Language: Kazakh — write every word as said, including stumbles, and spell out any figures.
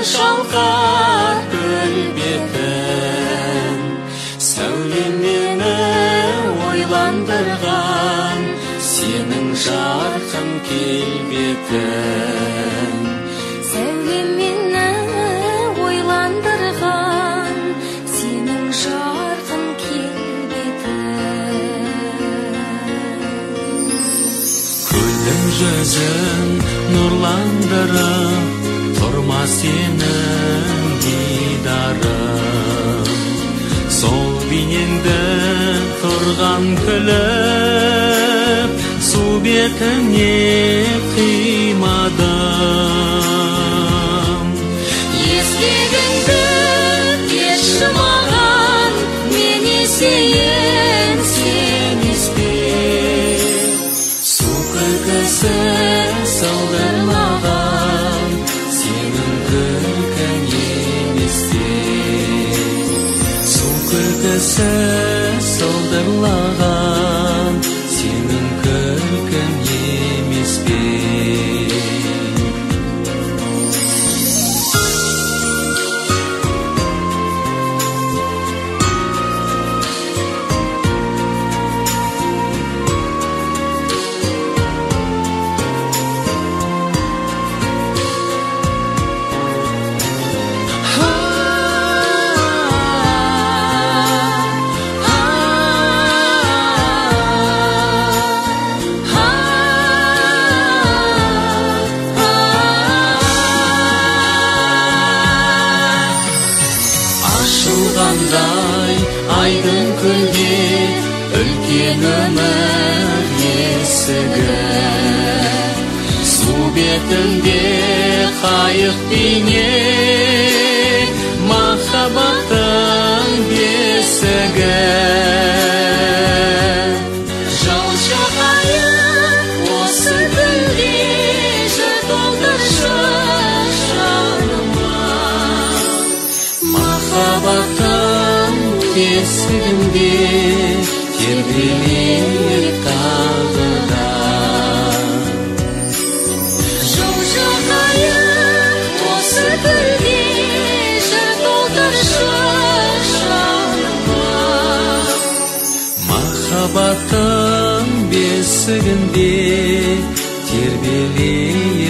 шалқар көл бетін, сәулем мені ойландырған, сенің жарқын келбетің. Сәулем мені ойландырған, сенің жарқын келбетің. Көлдің жүзін нұрландырып, тұрма сенің дидарың. Сол бейнеңді тұрған күліп, су бетіне қимадым. Естегіңді берші маған, мен есейін сен еспе. Су күлкісі сылдырлаған, сенің күлкің еместе. Су күлкісі сылдырлаған, сенің күлкің емеспе. Ашылғандай айдын көлге, үлкен өмір есігі. Су бетінде қайық бейне, махаббаттың бесігі. Жаушы қайық осы күнде, жыр толтыршы жаныма. Махаббаттың бесігінде тербелейік тағы да. Жаушы қайық осы күнде, жыр толтыршы жаныма. Махаббаттың бесігінде тербелейік